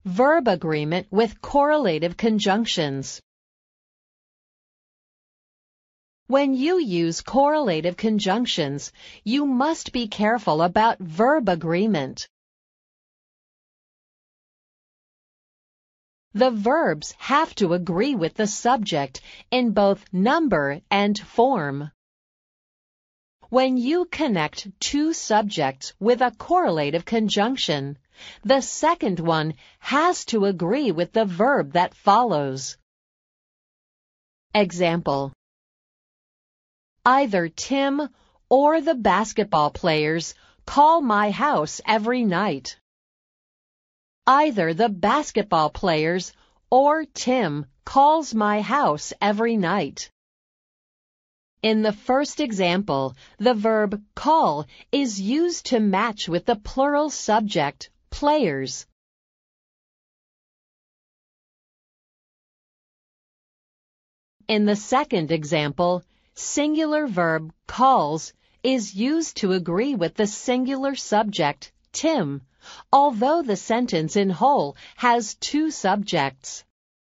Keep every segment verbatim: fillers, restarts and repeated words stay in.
Verb agreement with correlative conjunctions. When you use correlative conjunctions, you must be careful about verb agreement. The verbs have to agree with the subject in both number and form. When you connect two subjects with a correlative conjunction, the second one has to agree with the verb that follows. Example: either Tim or the basketball players call my house every night. Either the basketball players or Tim calls my house every night. In the first example, the verb call is used to match with the plural subject, players. In the second example, singular verb calls is used to agree with the singular subject, Tim, although the sentence in whole has two subjects.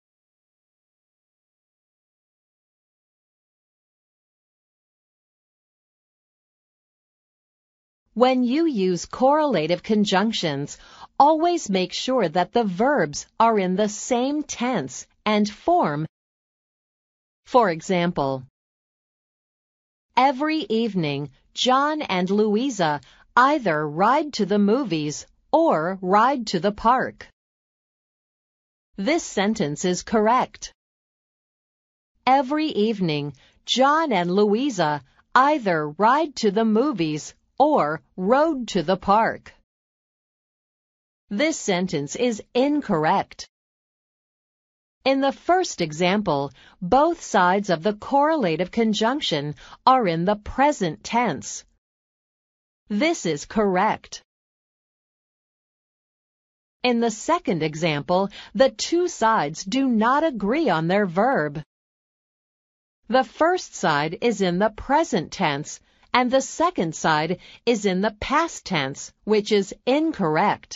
When you use correlative conjunctions, always make sure that the verbs are in the same tense and form. For example, every evening, John and Louisa either ride to the movies or ride to the park. This sentence is correct. Every evening, John and Louisa either ride to the movies or rode to the park. This sentence is incorrect. In the first example, both sides of the correlative conjunction are in the present tense. This is correct. In the second example, the two sides do not agree on their verb. The first side is in the present tense, and the second side is in the past tense, which is incorrect.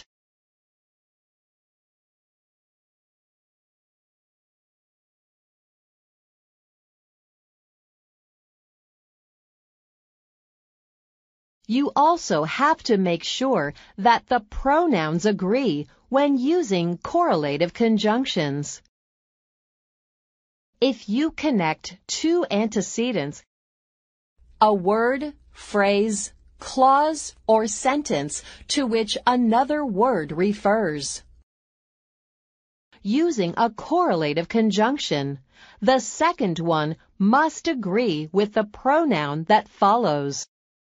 You also have to make sure that the pronouns agree when using correlative conjunctions. If you connect two antecedents, a word, phrase, clause, or sentence to which another word refers, using a correlative conjunction, the second one must agree with the pronoun that follows.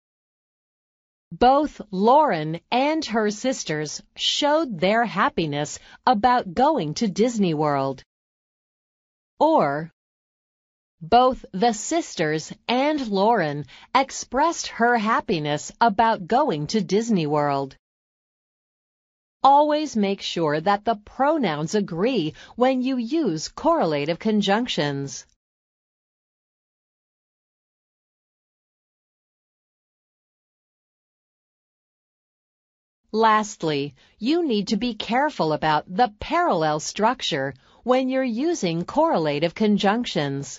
Both Lauren and her sisters showed their happiness about going to Disney World. Or, both the sisters and Lauren expressed her happiness about going to Disney World. Always make sure that the pronouns agree when you use correlative conjunctions. Lastly, you need to be careful about the parallel structure when you're using correlative conjunctions.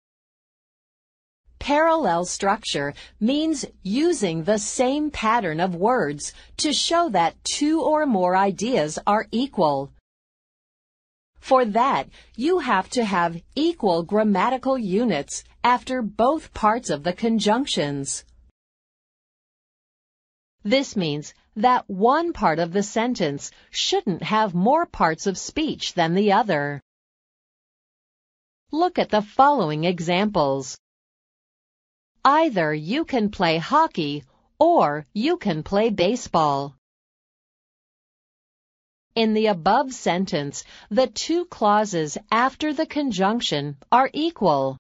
Parallel structure means using the same pattern of words to show that two or more ideas are equal. For that, you have to have equal grammatical units after both parts of the conjunctions. This means that one part of the sentence shouldn't have more parts of speech than the other. Look at the following examples. Either you can play hockey or you can play baseball. In the above sentence, the two clauses after the conjunction are equal.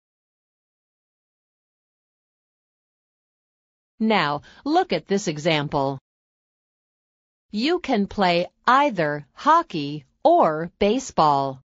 Now, look at this example. You can play either hockey or baseball.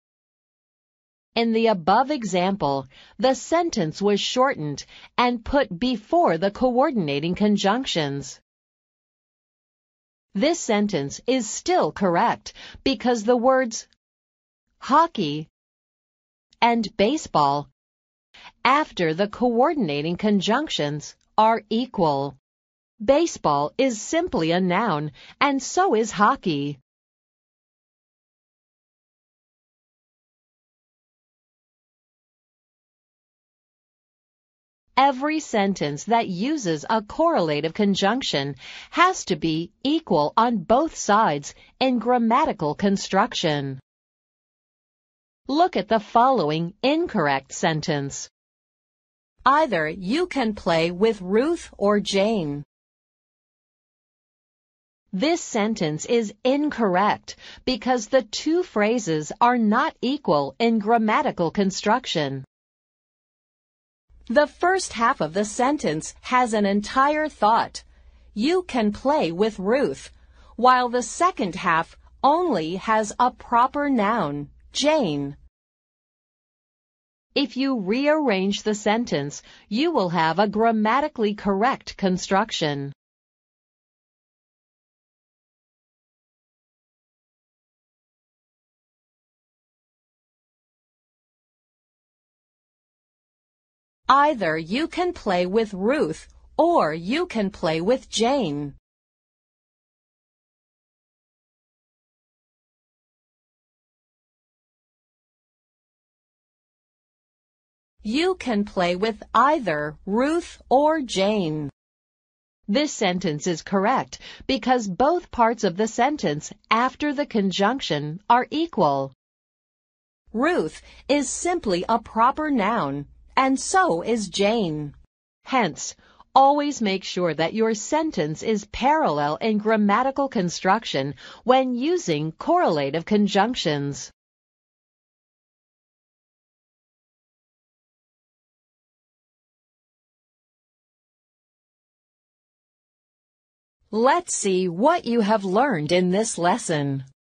In the above example, the sentence was shortened and put before the coordinating conjunctions. This sentence is still correct because the words hockey and baseball after the coordinating conjunctions are equal. Baseball is simply a noun, and so is hockey. Every sentence that uses a correlative conjunction has to be equal on both sides in grammatical construction. Look at the following incorrect sentence. Either you can play with Ruth or Jane. This sentence is incorrect because the two phrases are not equal in grammatical construction. The first half of the sentence has an entire thought, you can play with Ruth, while the second half only has a proper noun, Jane. If you rearrange the sentence, you will have a grammatically correct construction. Either you can play with Ruth or you can play with Jane. You can play with either Ruth or Jane. This sentence is correct because both parts of the sentence after the conjunction are equal. Ruth is simply a proper noun, and so is Jane. Hence, always make sure that your sentence is parallel in grammatical construction when using correlative conjunctions. Let's see what you have learned in this lesson.